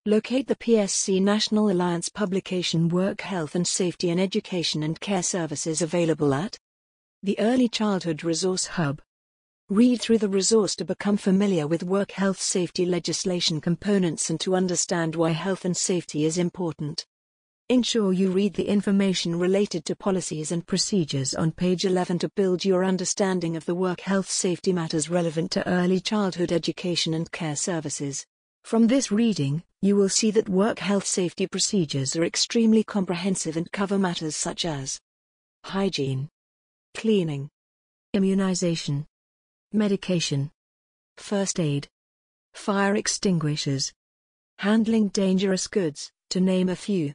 Locate the PSC National Alliance publication Work Health and Safety in Education and Care Services available at the Early Childhood Resource Hub. Read through the resource to become familiar with work health safety legislation components and to understand why health and safety is important. Ensure you read the information related to policies and procedures on page 11 to build your understanding of the work health safety matters relevant to early childhood education and care services. From this reading, you will see that work health safety procedures are extremely comprehensive and cover matters such as hygiene, cleaning, immunization, medication, first aid, fire extinguishers, handling dangerous goods, to name a few.